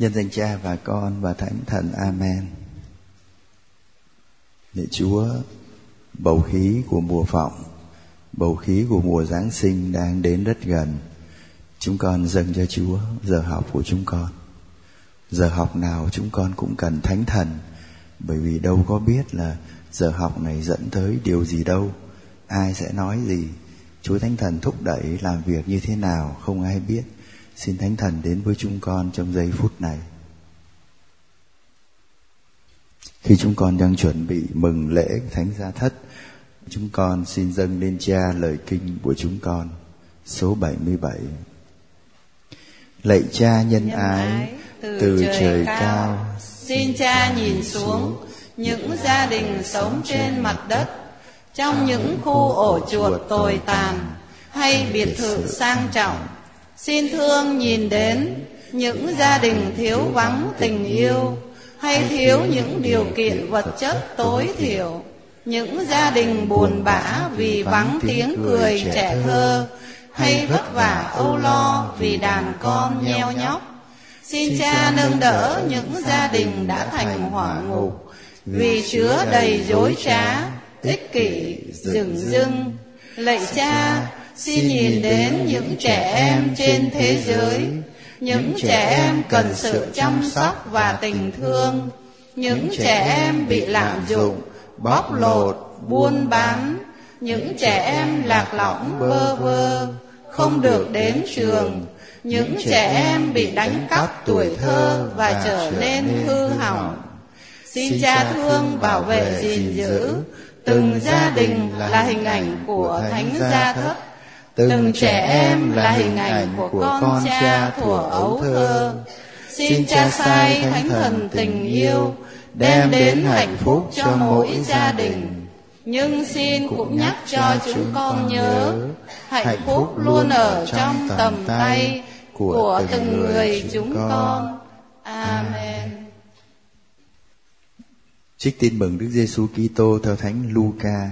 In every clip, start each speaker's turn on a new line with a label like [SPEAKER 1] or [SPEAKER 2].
[SPEAKER 1] Nhân danh Cha và Con và Thánh Thần. Amen. Lạy Chúa, bầu khí của mùa vọng, bầu khí của mùa Giáng sinh đang đến rất gần. Chúng con dâng cho Chúa giờ học của chúng con. Giờ học nào chúng con cũng cần Thánh Thần, bởi vì đâu có biết là giờ học này dẫn tới điều gì đâu, ai sẽ nói gì, Chúa Thánh Thần thúc đẩy làm việc như thế nào không ai biết. Xin Thánh Thần đến với chúng con trong giây phút này. Khi chúng con đang chuẩn bị mừng lễ Thánh Gia Thất, chúng con xin dâng lên Cha lời kinh của chúng con, số 77. Lạy Cha nhân ái, từ trời cao,
[SPEAKER 2] xin Cha nhìn xuống những gia đình sống trên mặt đất, trong những khu ổ chuột tồi tàn hay biệt thự sang trọng. Xin thương nhìn đến những gia đình thiếu vắng tình yêu hay thiếu những điều kiện vật chất tối thiểu, những gia đình buồn bã vì vắng tiếng cười trẻ thơ hay vất vả âu lo vì đàn con nheo nhóc. Xin Cha nâng đỡ những gia đình đã thành hỏa ngục vì chứa đầy dối trá, ích kỷ, dửng dưng. Lạy Cha, xin nhìn đến những trẻ em trên thế giới, những trẻ em cần sự chăm sóc và tình thương, những trẻ em bị lạm dụng, bóc lột, buôn bán, những trẻ em lạc lõng bơ vơ, không được đến trường, những trẻ em bị đánh cắp tuổi thơ và trở nên hư hỏng. Xin Cha thương bảo vệ gìn giữ từng gia đình là hình ảnh của Thánh Gia Thất, từng trẻ em là hình ảnh của con Cha thuở ấu thơ. Xin Cha sai Thánh Thần tình yêu đem đến hạnh phúc cho mỗi gia đình. Nhưng xin cũng nhắc cho chúng con nhớ, hạnh phúc luôn ở trong tầm tay của từng người chúng con. Amen.
[SPEAKER 1] Trích tin mừng Đức Giêsu Kitô theo Thánh Luca.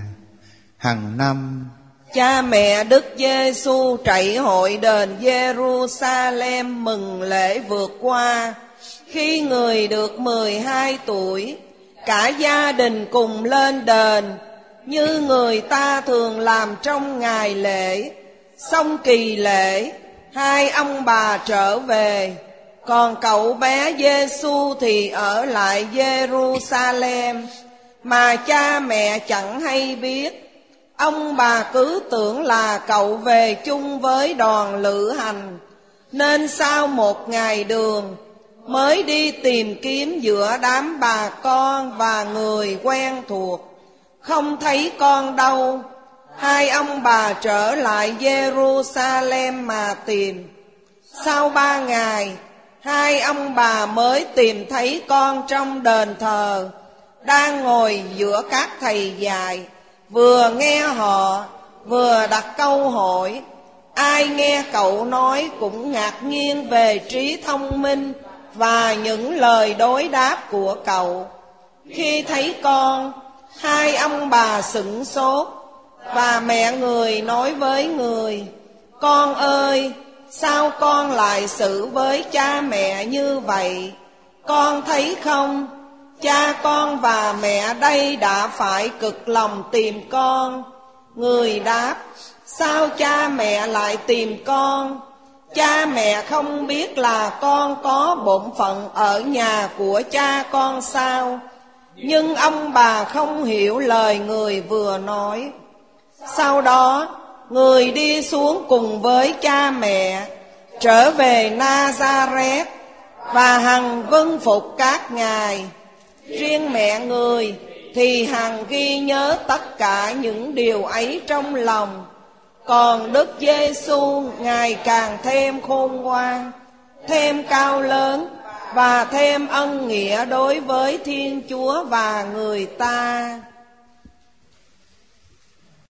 [SPEAKER 1] Hàng năm,
[SPEAKER 3] cha mẹ Đức Giêsu chạy hội đền Giê-ru-sa-lem mừng lễ vượt qua. Khi người được 12 tuổi, cả gia đình cùng lên đền, như người ta thường làm trong ngày lễ. Xong kỳ lễ, hai ông bà trở về, còn cậu bé Giêsu thì ở lại Giê-ru-sa-lem, mà cha mẹ chẳng hay biết. Ông bà cứ tưởng là cậu về chung với đoàn lữ hành, nên sau một ngày đường mới đi tìm kiếm giữa đám bà con và người quen thuộc. Không thấy con đâu, hai ông bà trở lại Giê-ru-sa-lem mà tìm. Sau 3 ngày, hai ông bà mới tìm thấy con trong đền thờ, đang ngồi giữa các thầy dạy, vừa nghe họ vừa đặt câu hỏi. Ai nghe cậu nói cũng ngạc nhiên về trí thông minh và những lời đối đáp của cậu. Khi thấy con, hai ông bà sửng sốt, và mẹ người nói với người: Con ơi, sao con lại xử với cha mẹ như vậy? Con thấy không, cha con và mẹ đây đã phải cực lòng tìm con. Người đáp: Sao cha mẹ lại tìm con? Cha mẹ không biết là con có bổn phận ở nhà của cha con sao? Nhưng ông bà không hiểu lời người vừa nói. Sau đó, người đi xuống cùng với cha mẹ, trở về Nazareth và hằng vâng phục các ngài. Riêng mẹ người thì hằng ghi nhớ tất cả những điều ấy trong lòng. Còn Đức Giêsu ngày càng thêm khôn ngoan, thêm cao lớn và thêm ân nghĩa đối với Thiên Chúa và người ta.